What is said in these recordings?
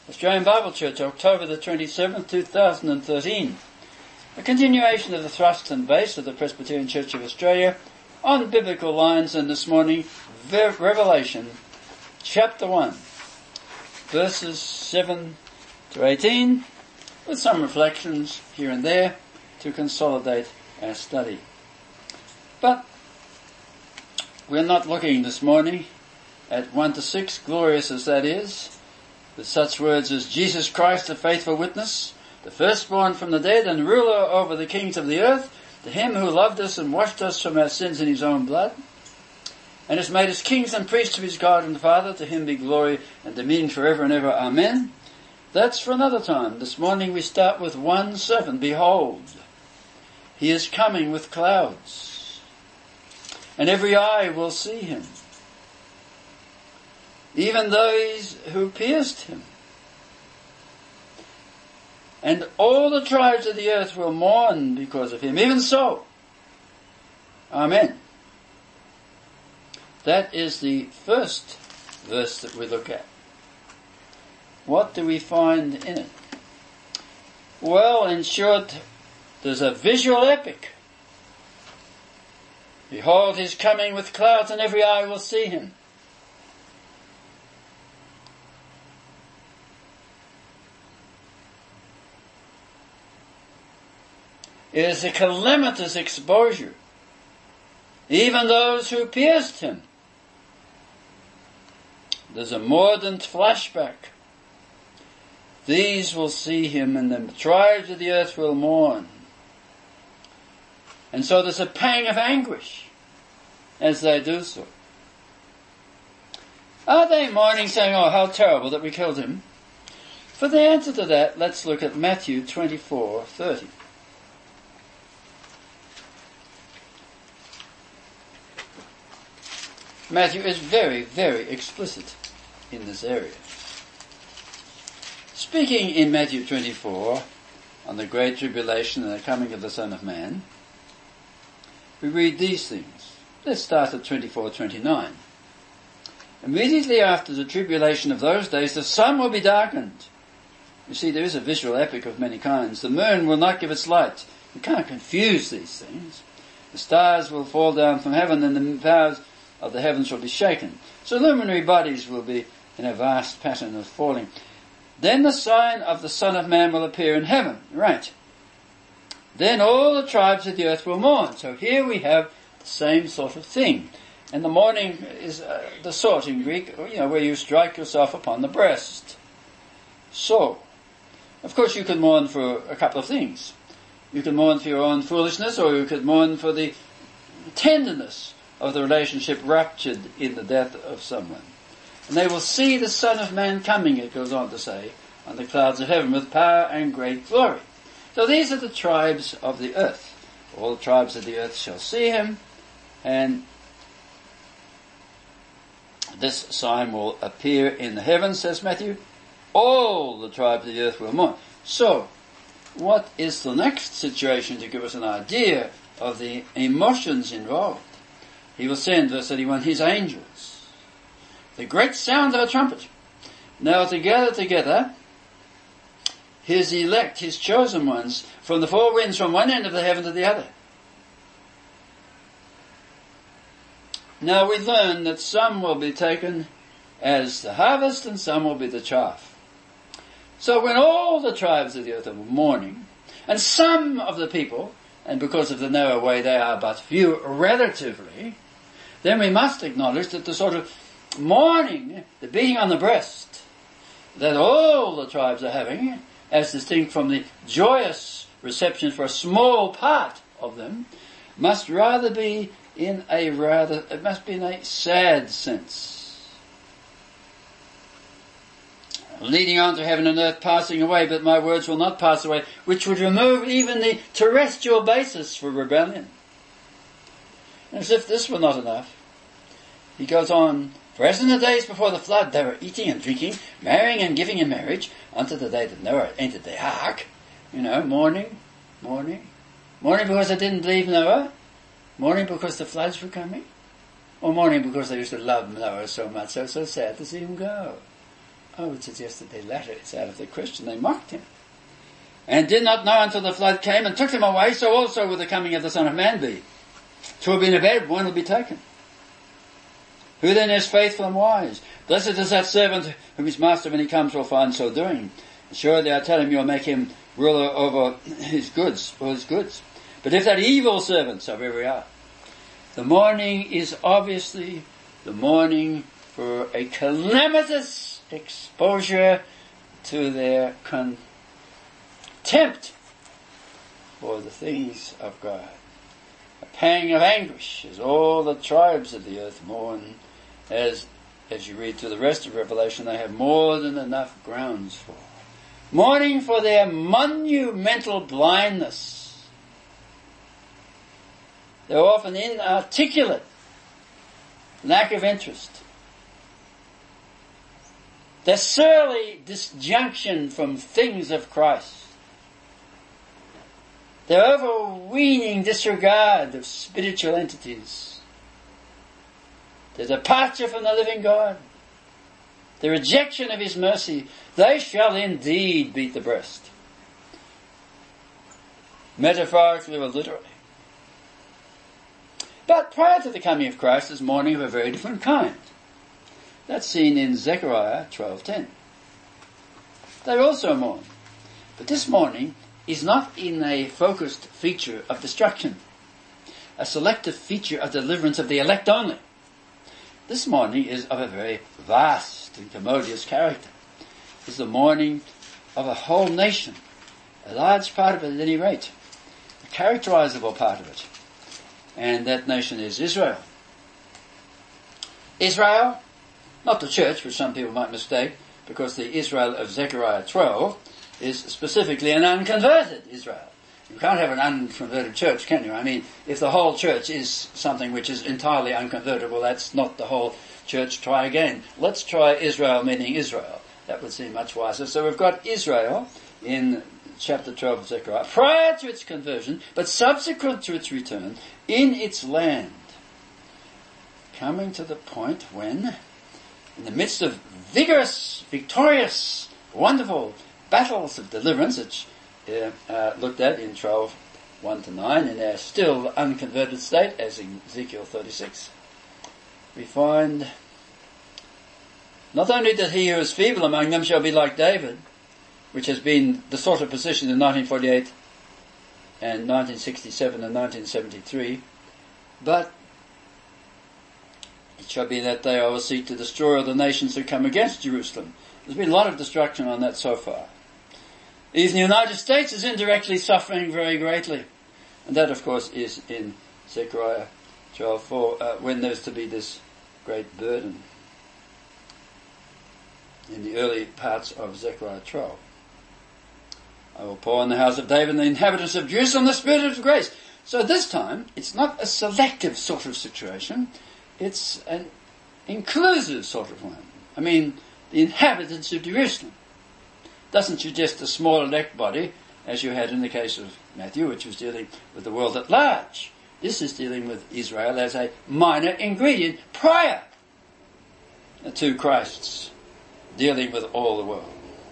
Australian Bible Church, October the 27th, 2013. A continuation of the thrust and base of the Presbyterian Church of Australia on biblical lines, and this morning, Revelation chapter 1, verses 7 to 18, with some reflections here and there to consolidate our study. But we're not looking this morning at 1 to 6, glorious as that is, with such words as Jesus Christ, the faithful witness, the firstborn from the dead and ruler over the kings of the earth, to him who loved us and washed us from our sins in his own blood, and has made us kings and priests of his God and Father, to him be glory and dominion forever and ever. Amen. That's for another time. This morning we start with 1:7. Behold, he is coming with clouds, and every eye will see him, even those who pierced him. And all the tribes of the earth will mourn because of him. Even so. Amen. That is the first verse that we look at. What do we find in it? Well, in short, there's a visual epic. Behold, he's coming with clouds, and every eye will see him. It is a calamitous exposure. Even those who pierced him. There's a mordant flashback. These will see him, and the tribes of the earth will mourn. And so there's a pang of anguish as they do so. Are they mourning, saying, oh, how terrible that we killed him? For the answer to that, let's look at Matthew 24:30. Matthew is very, very explicit in this area. Speaking in Matthew 24 on the great tribulation and the coming of the Son of Man, we read these things. Let's start at 24:29. Immediately after the tribulation of those days, the sun will be darkened. You see, there is a visual epic of many kinds. The moon will not give its light. You can't confuse these things. The stars will fall down from heaven, and the powers of the heavens will be shaken. So luminary bodies will be in a vast pattern of falling. Then the sign of the Son of Man will appear in heaven. Right. Then all the tribes of the earth will mourn. So here we have the same sort of thing. And the mourning is the sort in Greek, where you strike yourself upon the breast. So, of course you could mourn for a couple of things. You could mourn for your own foolishness, or you could mourn for the tenderness of the relationship ruptured in the death of someone. And they will see the Son of Man coming, it goes on to say, on the clouds of heaven with power and great glory. So these are the tribes of the earth. All the tribes of the earth shall see him, and this sign will appear in the heavens, says Matthew. All the tribes of the earth will mourn. So, what is the next situation to give us an idea of the emotions involved? He will send, verse 31, his angels. The great sound of a trumpet. Now to gather together his elect, his chosen ones, from the four winds, from one end of the heaven to the other. Now we learn that some will be taken as the harvest and some will be the chaff. So when all the tribes of the earth are mourning, and some of the people, and because of the narrow way they are but few relatively, then we must acknowledge that the sort of mourning, the beating on the breast, that all the tribes are having, as distinct from the joyous reception for a small part of them, must rather be it must be in a sad sense. Leading on to heaven and earth passing away, but my words will not pass away, which would remove even the terrestrial basis for rebellion. As if this were not enough, he goes on, for as in the days before the flood they were eating and drinking, marrying and giving in marriage, unto the day that Noah entered the ark. Mourning because they didn't believe Noah, mourning because the floods were coming, or mourning because they used to love Noah so much, so sad to see him go. I would suggest that the latter is out of the question. They mocked him. And did not know until the flood came and took them away, so also will the coming of the Son of Man be. Two will be in a bed, one will be taken. Who then is faithful and wise? Blessed is that servant whom his master when he comes will find so doing. Surely I tell him you'll make him ruler over his goods, or his goods. But if that evil servant, so where we are, the morning is obviously the morning for a calamitous exposure to their contempt for the things of God. A pang of anguish as all the tribes of the earth mourn, as you read through the rest of Revelation, they have more than enough grounds for. Mourning for their monumental blindness. They're often inarticulate, lack of interest. Their surly disjunction from things of Christ. Their overweening disregard of spiritual entities. Their departure from the living God. The rejection of His mercy. They shall indeed beat the breast. Metaphorically or literally. But prior to the coming of Christ is mourning of a very different kind. That's seen in Zechariah 12:10. They also mourn. But this mourning is not in a focused feature of destruction, a selective feature of deliverance of the elect only. This mourning is of a very vast and commodious character. It's the mourning of a whole nation, a large part of it at any rate, a characterizable part of it. And that nation is Israel. Israel, not the church, which some people might mistake, because the Israel of Zechariah 12 is specifically an unconverted Israel. You can't have an unconverted church, can you? I mean, if the whole church is something which is entirely unconverted, well, that's not the whole church. Try again. Let's try Israel meaning Israel. That would seem much wiser. So we've got Israel in chapter 12 of Zechariah, prior to its conversion, but subsequent to its return, in its land. Coming to the point when, in the midst of vigorous, victorious, wonderful battles of deliverance, which looked at in 12:1-9, in their still unconverted state, as in Ezekiel 36, we find not only that he who is feeble among them shall be like David, which has been the sort of position in 1948 and 1967 and 1973, but it shall be that day I will seek to destroy all the nations who come against Jerusalem. There's been a lot of destruction on that so far. Even the United States is indirectly suffering very greatly. And that, of course, is in Zechariah 12:4, when there's to be this great burden in the early parts of Zechariah 12. I will pour on the house of David and the inhabitants of Jerusalem the Spirit of grace. So this time, it's not a selective sort of situation. It's an inclusive sort of one. I mean, the inhabitants of Jerusalem. Doesn't suggest a small elect body, as you had in the case of Matthew, which was dealing with the world at large. This is dealing with Israel as a minor ingredient prior to Christ's dealing with all the world.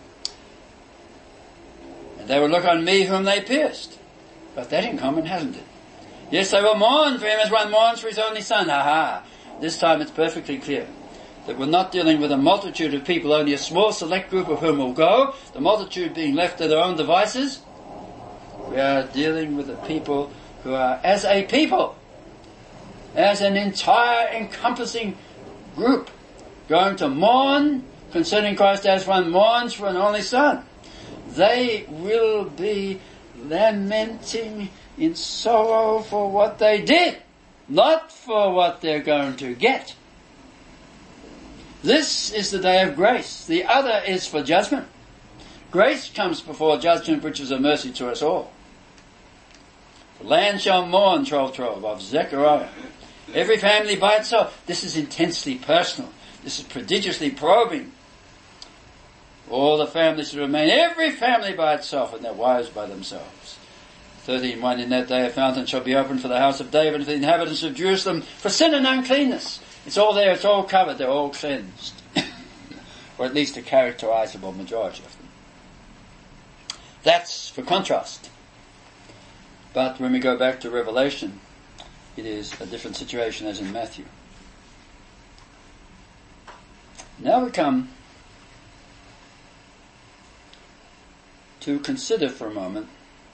And they will look on me whom they pierced. But that in common, hasn't it? Yes, they will mourn for him as one mourns for his only son. Aha! This time it's perfectly clear that we're not dealing with a multitude of people, only a small select group of whom will go, the multitude being left to their own devices. We are dealing with a people who are, as a people, as an entire encompassing group, going to mourn concerning Christ as one mourns for an only son. They will be lamenting in sorrow for what they did, not for what they're going to get. This is the day of grace. The other is for judgment. Grace comes before judgment, which is a mercy to us all. The land shall mourn, 12:12 of Zechariah. Every family by itself. This is intensely personal. This is prodigiously probing. All the families to remain, every family by itself, and their wives by themselves. 13:1, in that day a fountain shall be opened for the house of David and for the inhabitants of Jerusalem for sin and uncleanness. It's all there, it's all covered, they're all cleansed. or at least a characterizable majority of them. That's for contrast. But when we go back to Revelation, it is a different situation as in Matthew. Now we come to consider for a moment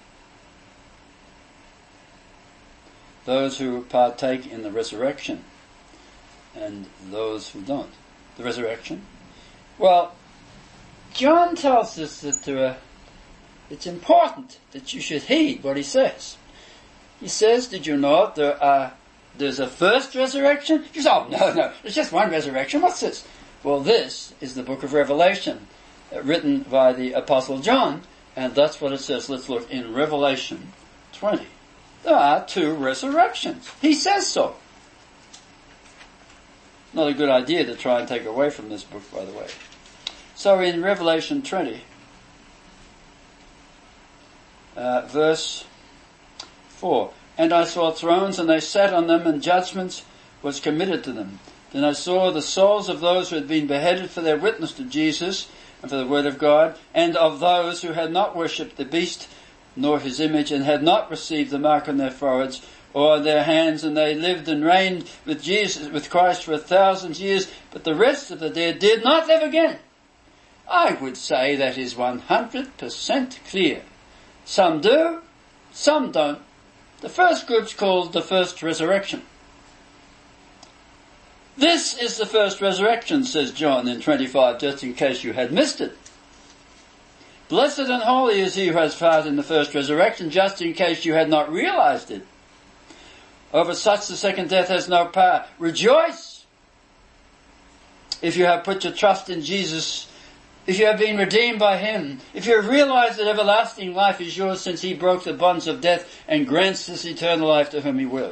those who partake in the resurrection and those who don't. The resurrection? Well, John tells us that it's important that you should heed what he says. He says, did you know there's a first resurrection? You say, oh, no, there's just one resurrection. What's this? Well, this is the book of Revelation, written by the Apostle John, and that's what it says. Let's look in Revelation 20. There are two resurrections. He says so. Not a good idea to try and take away from this book, by the way. So in Revelation 20, verse 4, and I saw thrones, and they sat on them, and judgment was committed to them. Then I saw the souls of those who had been beheaded for their witness to Jesus and for the word of God, and of those who had not worshipped the beast nor his image, and had not received the mark on their foreheads or on their hands, and they lived and reigned with Christ for 1,000 years, but the rest of the dead did not live again. I would say that is 100% clear. Some do, some don't. The first group's called the first resurrection. This is the first resurrection, says John in 25, just in case you had missed it. Blessed and holy is he who has part in the first resurrection, just in case you had not realized it. Over such the second death has no power. Rejoice if you have put your trust in Jesus, if you have been redeemed by him, if you have realized that everlasting life is yours since he broke the bonds of death and grants this eternal life to whom he will.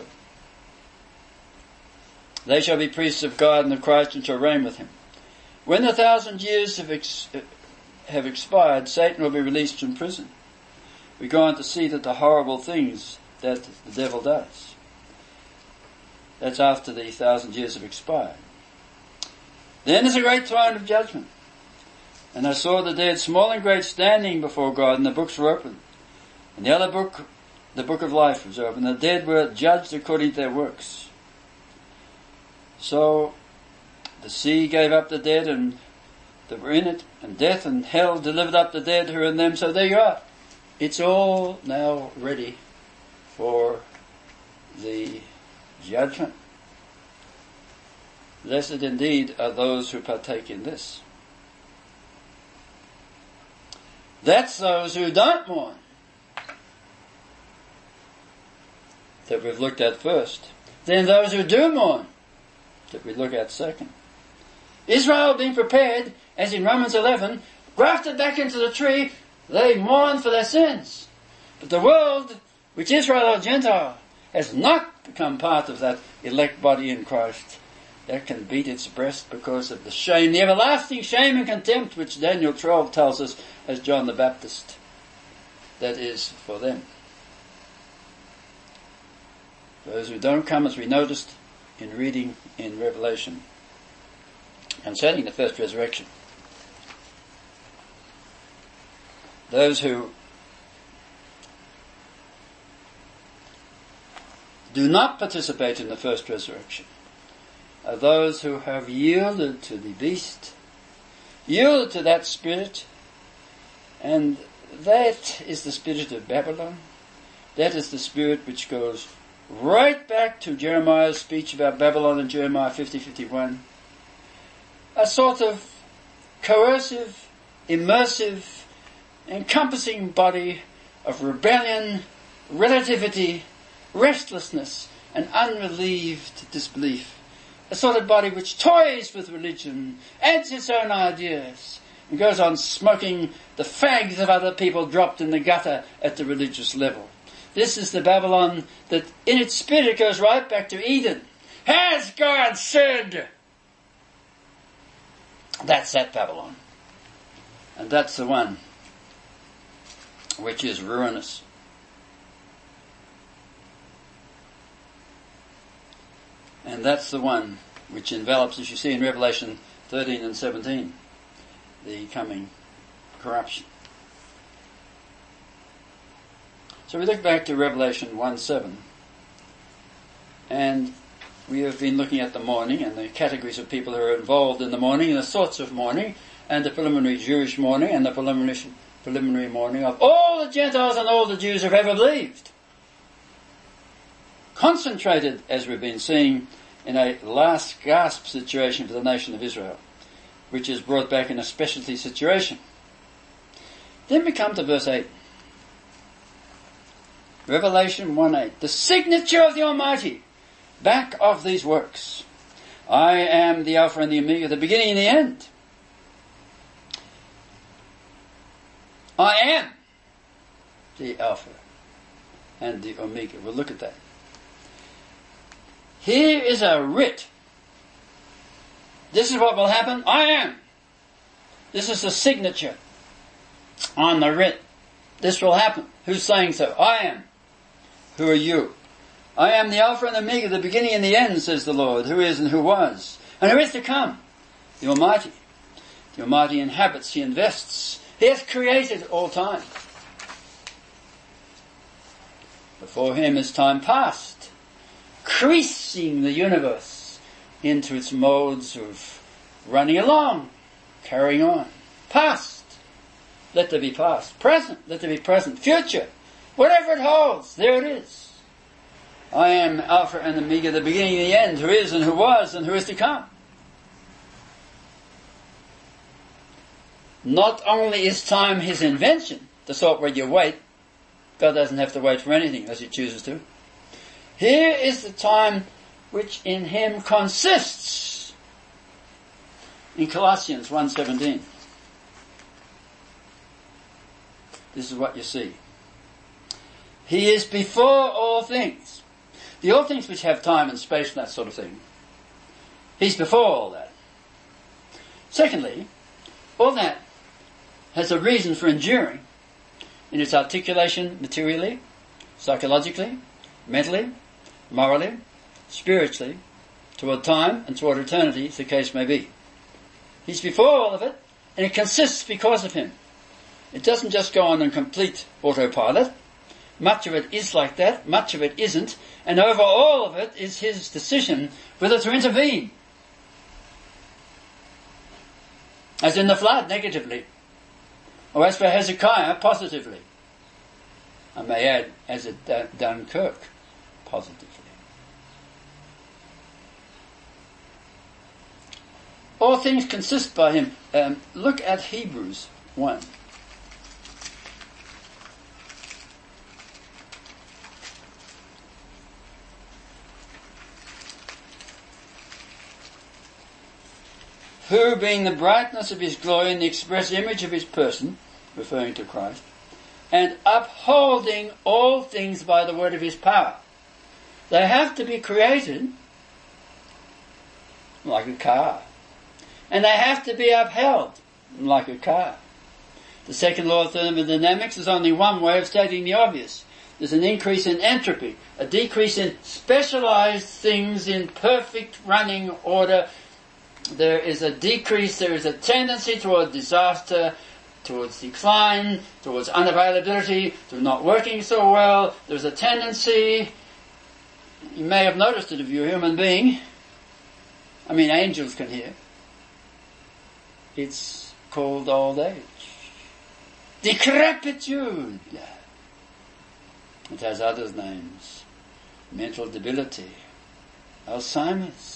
They shall be priests of God and of Christ and shall reign with him. When the 1,000 years have expired, Satan will be released from prison. We go on to see that the horrible things that the devil does. That's after the 1,000 years have expired. Then is a great throne of judgment. And I saw the dead, small and great, standing before God, and the books were opened. And the other book, the book of life, was opened. The dead were judged according to their works. So the sea gave up the dead and that were in it, and death and hell delivered up the dead who were in them. So there you are. It's all now ready for the judgment. Blessed indeed are those who partake in this. That's those who don't mourn that we've looked at first. Then those who do mourn that we look at second. Israel being prepared, as in Romans 11, grafted back into the tree, they mourn for their sins. But the world, which Israel or Gentile, has not become part of that elect body in Christ. That can beat its breast because of the shame, the everlasting shame and contempt which Daniel 12 tells us as John the Baptist. That is for them. Those who don't come, as we noticed in reading in Revelation concerning the first resurrection. Those who do not participate in the first resurrection are those who have yielded to the beast, yielded to that spirit, and that is the spirit of Babylon. That is the spirit which goes right back to Jeremiah's speech about Babylon in Jeremiah 50:51. A sort of coercive, immersive, encompassing body of rebellion, relativity, restlessness, and unrelieved disbelief. A sort of body which toys with religion, adds its own ideas, and goes on smoking the fags of other people dropped in the gutter at the religious level. This is the Babylon that in its spirit goes right back to Eden. Has God said? That's that Babylon. And that's the one which is ruinous. And that's the one which envelops, as you see in Revelation 13 and 17, the coming corruption. So we look back to Revelation 1:7, and we have been looking at the mourning and the categories of people who are involved in the mourning and the sorts of mourning, and the preliminary Jewish mourning and the preliminary mourning of all the Gentiles and all the Jews who have ever believed. Concentrated, as we've been seeing, in a last gasp situation for the nation of Israel, which is brought back in a specialty situation. Then we come to verse 8. Revelation 1:8. The signature of the Almighty, back of these works. I am the Alpha and the Omega, the beginning and the end. I am the Alpha and the Omega. We'll look at that. Here is a writ. This is what will happen. I am. This is the signature on the writ. This will happen. Who's saying so? I am. Who are you? I am the Alpha and the Omega, the beginning and the end, says the Lord, who is and who was, and who is to come. The Almighty. The Almighty inhabits, He invests. He has created all time. Before Him is time past, creasing the universe into its modes of running along, carrying on. Past, let there be past. Present, let there be present. Future, whatever it holds, there it is. I am Alpha and Omega, the beginning and the end, who is and who was and who is to come. Not only is time His invention, the sort where you wait, God doesn't have to wait for anything unless He chooses to. Here is the time which in Him consists. In Colossians 1:17. This is what you see. He is before all things. The all things which have time and space and that sort of thing. He's before all that. Secondly, all that has a reason for enduring in its articulation materially, psychologically, mentally, morally, spiritually, toward time and toward eternity, as the case may be. He's before all of it, and it consists because of Him. It doesn't just go on in complete autopilot. Much of it is like that, much of it isn't, and over all of it is His decision whether to intervene. As in the flood, negatively. Or as for Hezekiah, positively. I may add, as at Dunkirk, positively. All things consist by Him. Look at Hebrews 1. Who, being the brightness of His glory and the express image of His person, referring to Christ, and upholding all things by the word of His power. They have to be created like a car. And they have to be upheld like a car. The second law of thermodynamics is only one way of stating the obvious. There's an increase in entropy, a decrease in specialized things in perfect running order. There is a decrease, there is a tendency toward disaster, towards decline, towards unavailability, to not working so well. There's a tendency, you may have noticed it if you're a human being, angels can hear. It's called old age. Decrepitude. It has other names. Mental debility. Alzheimer's.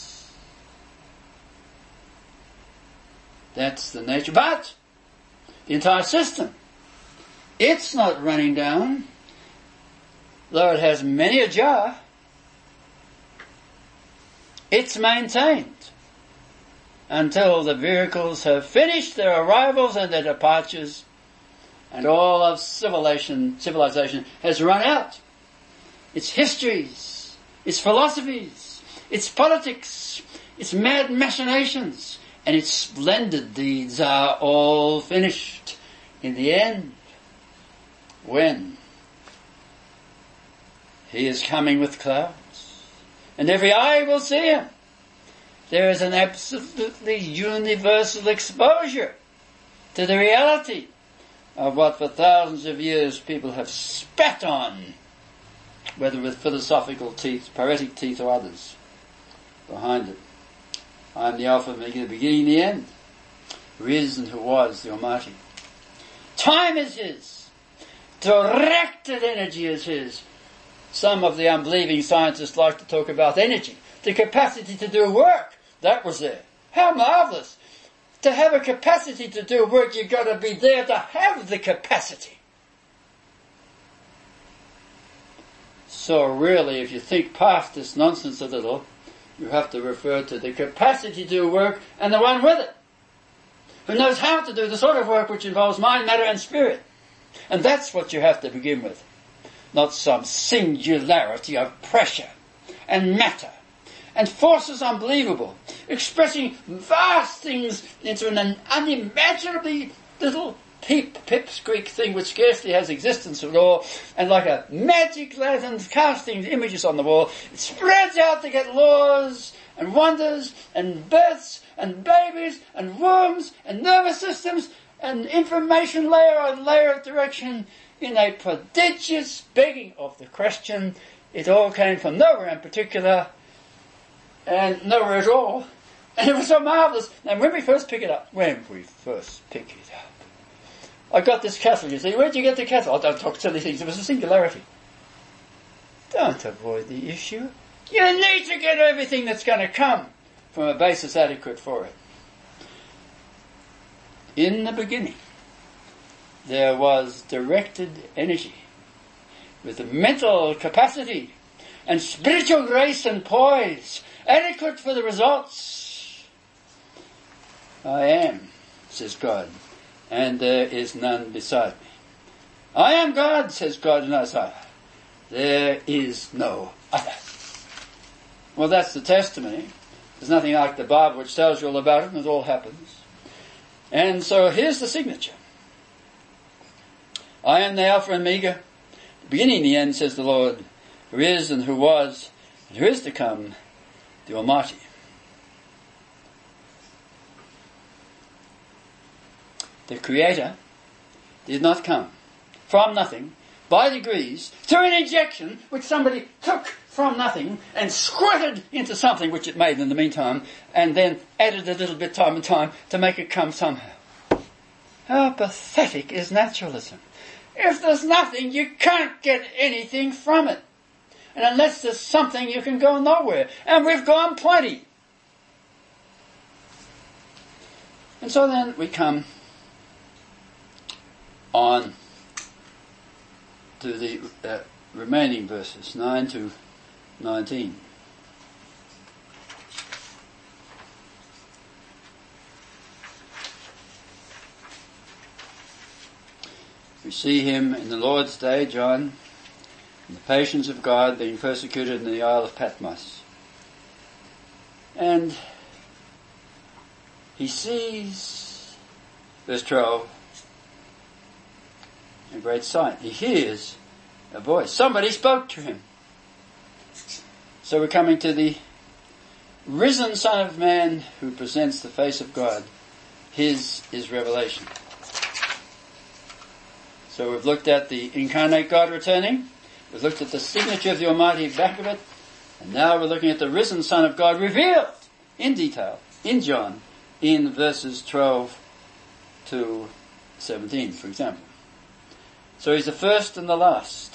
That's the nature. But the entire system, it's not running down. Though it has many a jar, it's maintained until the vehicles have finished their arrivals and their departures, and all of civilization has run out. Its histories, its philosophies, its politics, its mad machinations, and its splendid deeds are all finished in the end, when He is coming with clouds, and every eye will see Him. There is an absolutely universal exposure to the reality of what for thousands of years people have spat on, whether with philosophical teeth, poetic teeth or others, behind it. I am the Alpha and Omega, the beginning and the end, who is and who was, the Almighty. Time is His. Directed energy is His. Some of the unbelieving scientists like to talk about energy. The capacity to do work. That was there. How marvellous. To have a capacity to do work, you've got to be there to have the capacity. So really, if you think past this nonsense a little, you have to refer to the capacity to do work and the one with it, who knows how to do the sort of work which involves mind, matter and spirit. And that's what you have to begin with. Not some singularity of pressure and matter and forces unbelievable, expressing vast things into an unimaginably little pipsqueak thing which scarcely has existence at all, and like a magic lantern casting images on the wall, it spreads out to get laws and wonders and births and babies and wombs and nervous systems and information layer on layer of direction in a prodigious begging of the question. It all came from nowhere in particular and nowhere at all. And it was so marvellous. And when we first pick it up, I got this castle, you see. Where'd you get the castle? Oh, don't talk silly things. It was a singularity. Don't avoid the issue. You need to get everything that's going to come from a basis adequate for it. In the beginning, there was directed energy with a mental capacity and spiritual grace and poise adequate for the results. I am, says God, and there is none beside me. I am God, says God in Isaiah. There is no other. Well, that's the testimony. There's nothing like the Bible which tells you all about it, and it all happens. And so here's the signature. I am the Alpha and Omega, the beginning and the end, says the Lord, who is and who was and who is to come, the Almighty. The Creator did not come from nothing, by degrees, through an injection which somebody took from nothing and squirted into something which it made in the meantime, and then added a little bit time and time to make it come somehow. How pathetic is naturalism. If there's nothing, you can't get anything from it. And unless there's something, you can go nowhere. And we've gone plenty. And so then we come on to the remaining verses, 9 to 19. We see him in the Lord's day, John, in the patience of God, being persecuted in the Isle of Patmos. And he sees, verse 12, a great sight. He hears a voice. Somebody spoke to him. So we're coming to the risen Son of Man who presents the face of God. His is revelation. So we've looked at the incarnate God returning. We've looked at the signature of the Almighty back of it. And now we're looking at the risen Son of God revealed in detail in John in verses 12 to 17, for example. So he's the first and the last.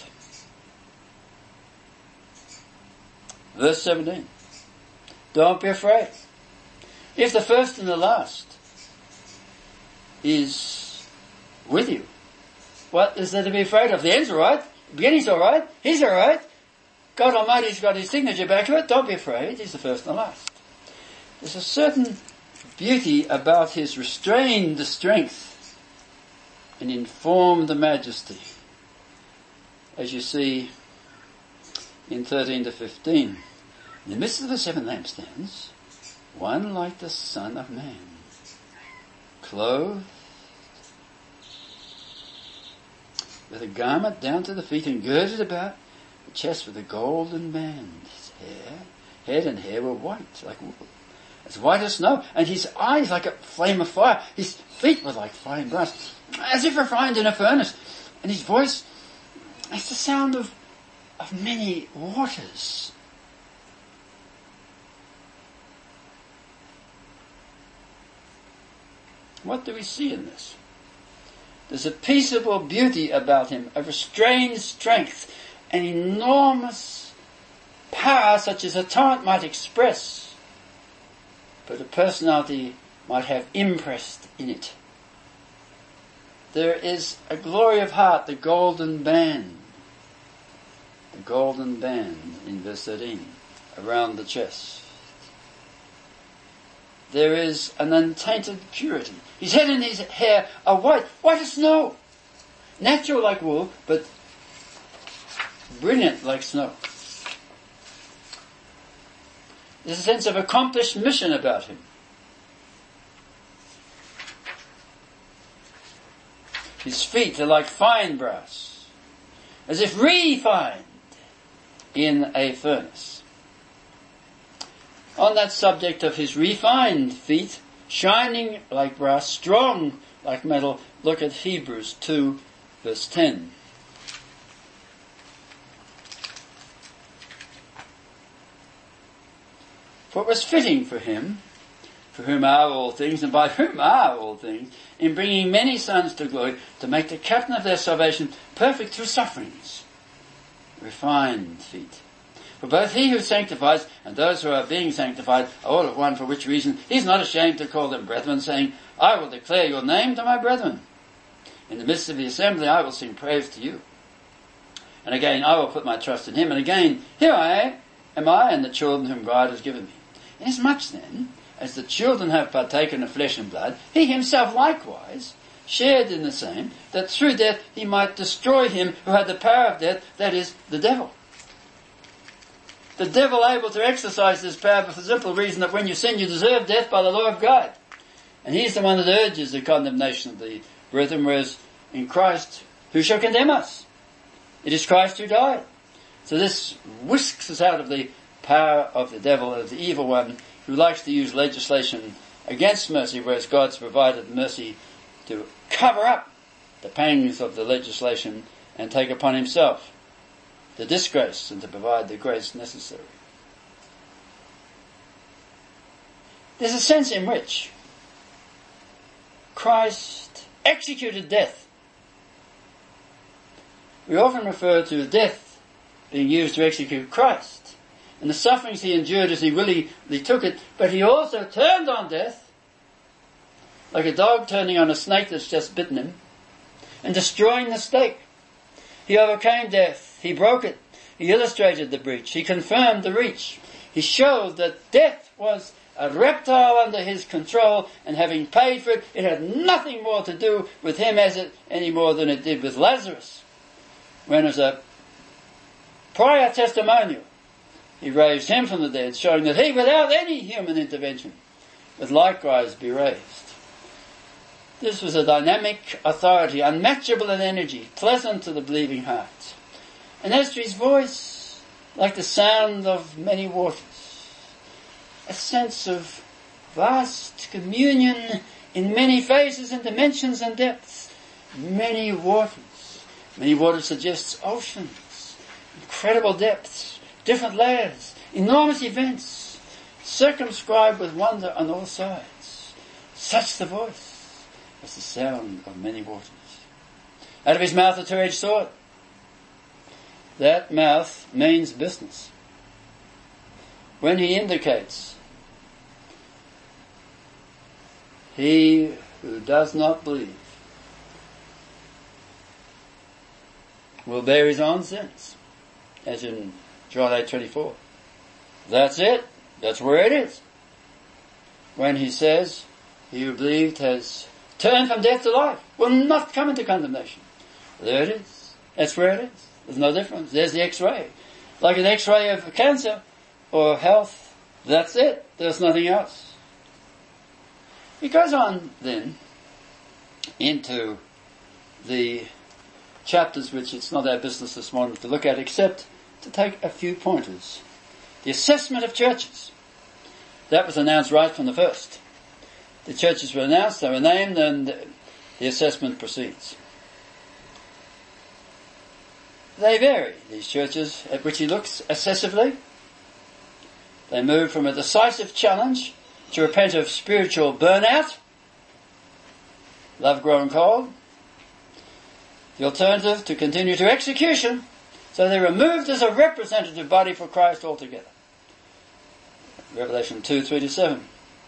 Verse 17. Don't be afraid. If the first and the last is with you, what is there to be afraid of? The end's alright. The beginning's alright. He's alright. God Almighty's got his signature back to it. Don't be afraid. He's the first and the last. There's a certain beauty about his restrained strength and informed majesty, as you see in 13 to 15. In the midst of the 7 lampstands, one like the Son of Man, clothed with a garment down to the feet and girded about the chest with a golden band. His head and hair were white like wool, as white as snow, and his eyes like a flame of fire. His feet were like fine brass, as if refined in a furnace, and his voice is the sound of many waters. What do we see in this? There's a peaceable beauty about him, a restrained strength, an enormous power such as a torrent might express, but a personality might have impressed in it. There is a glory of heart, the golden band in verse 13, around the chest. There is an untainted purity. His head and his hair are white as snow. Natural like wool, but brilliant like snow. There's a sense of accomplished mission about him. His feet are like fine brass, as if refined in a furnace. On that subject of his refined feet, shining like brass, strong like metal, look at Hebrews 2, verse 10. For it was fitting for him, for whom are all things, and by whom are all things, in bringing many sons to glory, to make the captain of their salvation perfect through sufferings. Refined feet. For both he who sanctifies and those who are being sanctified are all of one, for which reason he is not ashamed to call them brethren, saying, I will declare your name to my brethren. In the midst of the assembly I will sing praise to you. And again, I will put my trust in him. And again, here am I and the children whom God has given me. Inasmuch then, as the children have partaken of flesh and blood, he himself likewise shared in the same, that through death he might destroy him who had the power of death, that is, the devil. The devil able to exercise this power for the simple reason that when you sin, you deserve death by the law of God. And he's the one that urges the condemnation of the brethren, whereas in Christ, who shall condemn us? It is Christ who died. So this whisks us out of the power of the devil, of the evil one, who likes to use legislation against mercy, whereas God's provided mercy to cover up the pangs of the legislation and take upon himself the disgrace and to provide the grace necessary. There's a sense in which Christ executed death. We often refer to death being used to execute Christ and the sufferings he endured as he willingly took it, but he also turned on death, like a dog turning on a snake that's just bitten him, and destroying the snake. He overcame death. He broke it. He illustrated the breach. He confirmed the reach. He showed that death was a reptile under his control, and having paid for it, it had nothing more to do with him any more than it did with Lazarus. When as a prior testimonial, he raised him from the dead, showing that he, without any human intervention, would likewise be raised. This was a dynamic authority, unmatchable in energy, pleasant to the believing heart. And as to his voice, like the sound of many waters, a sense of vast communion in many phases and dimensions and depths. Many waters. Many waters suggests oceans, incredible depths, different layers, enormous events, circumscribed with wonder on all sides. Such the voice as the sound of many waters. Out of his mouth a two-edged sword. That mouth means business. When he indicates, he who does not believe will bear his own sins, as in John 8:24. That's it. That's where it is. When he says, he who believed has turned from death to life, will not come into condemnation. There it is. That's where it is. There's no difference. There's the X-ray. Like an X-ray of cancer or health, that's it. There's nothing else. He goes on then into the chapters which it's not our business this morning to look at, except to take a few pointers. The assessment of churches. That was announced right from the first. The churches were announced, they were named, and the assessment proceeds. They vary, these churches, at which he looks assessively. They move from a decisive challenge to repent of spiritual burnout, love grown cold. The alternative, to continue to execution. So they're removed as a representative body for Christ altogether. Revelation 2:3-7.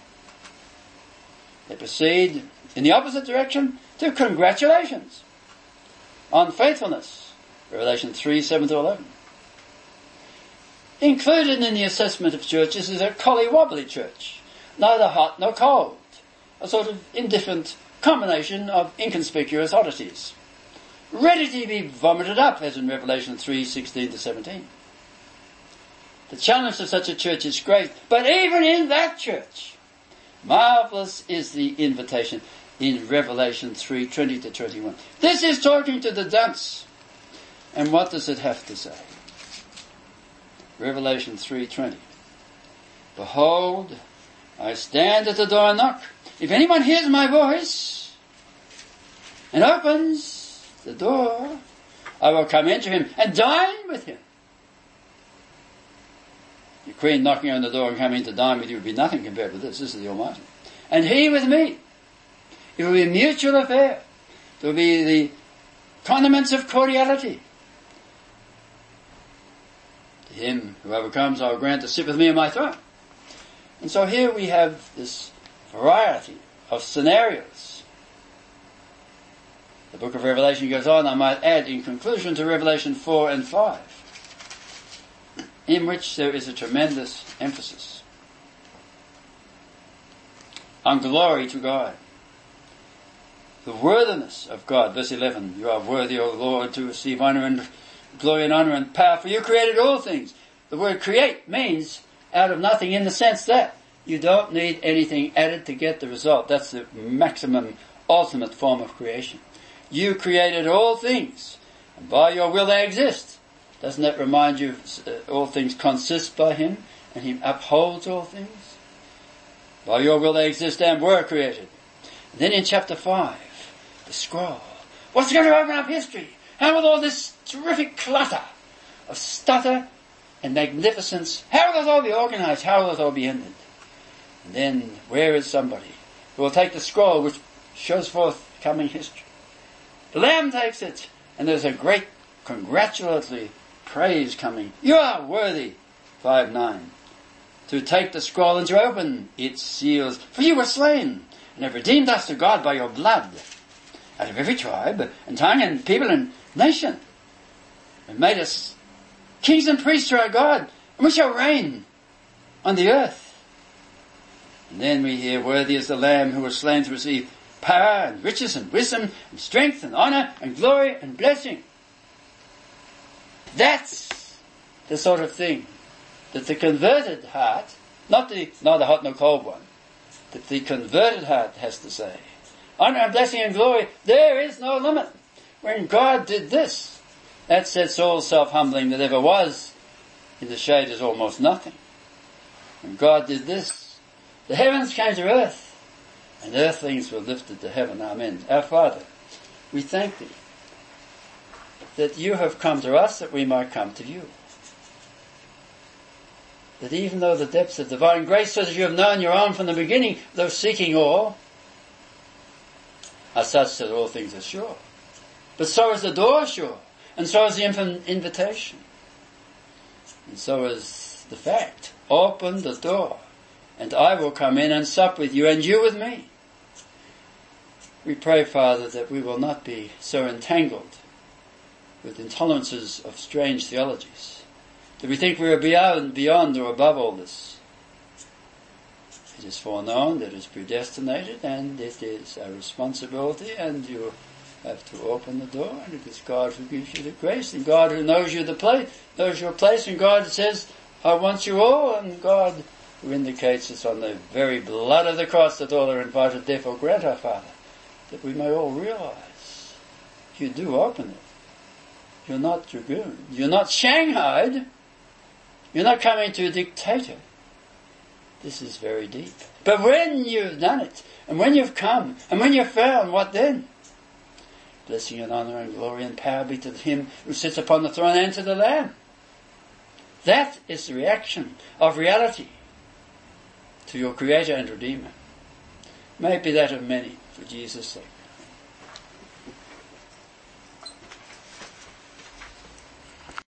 They proceed in the opposite direction to congratulations on faithfulness. Revelation 3:7-11. Included in the assessment of churches is a colly-wobbly church, neither hot nor cold, a sort of indifferent combination of inconspicuous oddities, ready to be vomited up, as in Revelation 3:16-17. The challenge of such a church is great, but even in that church, marvellous is the invitation in Revelation 3:20-21. This is talking to the dunce. And what does it have to say? Revelation 3:20. Behold, I stand at the door and knock. If anyone hears my voice and opens the door, I will come into him and dine with him. Your queen knocking on the door and coming to dine with you would be nothing compared with this. This is the Almighty. And he with me. It will be a mutual affair. There will be the condiments of cordiality. To him who overcomes, I will grant to sit with me on my throne. And so here we have this variety of scenarios. The book of Revelation goes on, I might add, in conclusion, to Revelation 4 and 5, in which there is a tremendous emphasis on glory to God. The worthiness of God. Verse 11, you are worthy, O Lord, to receive honor and glory and honor and power, for you created all things. The word create means out of nothing, in the sense that you don't need anything added to get the result. That's the maximum, ultimate form of creation. You created all things, and by your will they exist. Doesn't that remind you all things consist by him, and he upholds all things? By your will they exist and were created. And then in chapter 5, the scroll. What's going to open up history? How with all this terrific clutter of stutter and magnificence, how will it all be organized? How will it all be ended? And then, where is somebody who will take the scroll which shows forth coming history? The Lamb takes it, and there's a great congratulatory praise coming. You are worthy, 5:9, to take the scroll and to open its seals. For you were slain, and have redeemed us to God by your blood, out of every tribe, and tongue, and people, and nation, and made us kings and priests to our God, and we shall reign on the earth. And then we hear, worthy is the Lamb who was slain to receive power and riches and wisdom and strength and honor and glory and blessing. That's the sort of thing that the converted heart, not the hot nor cold one, that the converted heart has to say. Honor and blessing and glory, there is no limit. When God did this, that sets all self-humbling that ever was in the shade is almost nothing. When God did this, the heavens came to earth, and earthlings were lifted to heaven. Amen. Our Father, we thank thee that you have come to us that we might come to you. That even though the depths of divine grace, so that you have known your own from the beginning, though seeking all, are such that all things are sure. But so is the door sure, and so is the invitation. And so is the fact. Open the door, and I will come in and sup with you, and you with me. We pray, Father, that we will not be so entangled with intolerances of strange theologies, that we think we are beyond or above all this. It is foreknown, that it is predestinated, and it is our responsibility, and you have to open the door, and it is God who gives you the grace, and God who knows your place, and God says, I want you all, and God who indicates it's on the very blood of the cross that all are invited. Therefore grant our Father that we may all realize you do open it. You're not dragooned. You're not shanghaied. You're not coming to a dictator. This is very deep. But when you've done it, and when you've come, and when you've found, what then? Blessing and honour and glory and power be to Him who sits upon the throne and to the Lamb. That is the reaction of reality to your Creator and Redeemer. May it be that of many, for Jesus' sake.